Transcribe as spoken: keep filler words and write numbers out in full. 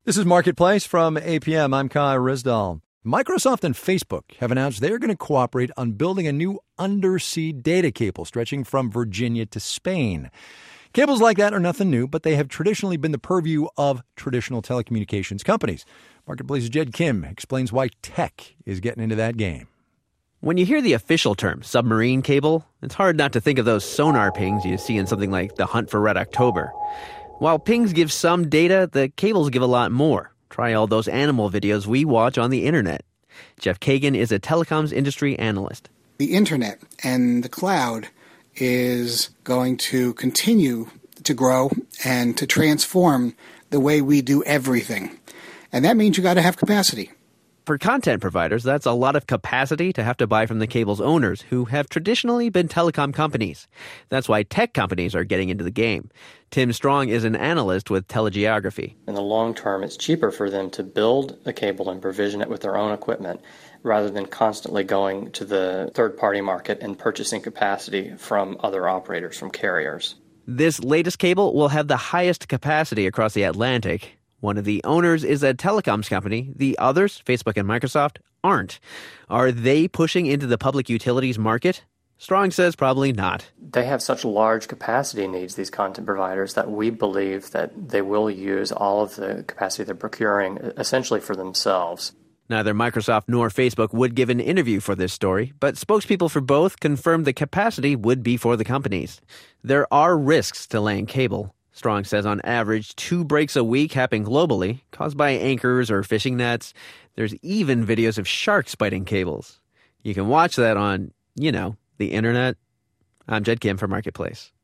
This is Marketplace from A P M. I'm Kai Rizdal. Microsoft and Facebook have announced they're going to cooperate on building a new undersea data cable stretching from Virginia to Spain. Cables like that are nothing new, but they have traditionally been the purview of traditional telecommunications companies. Marketplace's Jed Kim explains why tech is getting into that game. When you hear the official term, submarine cable, it's hard not to think of those sonar pings you see in something like The Hunt for Red October. While pings give some data, the cables give a lot more. Try all those animal videos we watch on the internet. Jeff Kagan is a telecoms industry analyst. The internet and the cloud is going to continue to grow and to transform the way we do everything. And that means you got to have capacity. For content providers, that's a lot of capacity to have to buy from the cable's owners, who have traditionally been telecom companies. That's why tech companies are getting into the game. Tim Strong is an analyst with Telegeography. In the long term, it's cheaper for them to build a cable and provision it with their own equipment rather than constantly going to the third-party market and purchasing capacity from other operators, from carriers. This latest cable will have the highest capacity across the Atlantic. One of the owners is a telecoms company. The others, Facebook and Microsoft, aren't. Are they pushing into the public utilities market? Strong says probably not. They have such large capacity needs, these content providers, that we believe that they will use all of the capacity they're procuring essentially for themselves. Neither Microsoft nor Facebook would give an interview for this story, but spokespeople for both confirmed the capacity would be for the companies. There are risks to laying cable. Strong says on average, two breaks a week happen globally, caused by anchors or fishing nets. There's even videos of sharks biting cables. You can watch that on, you know, the internet. I'm Jed Kim for Marketplace.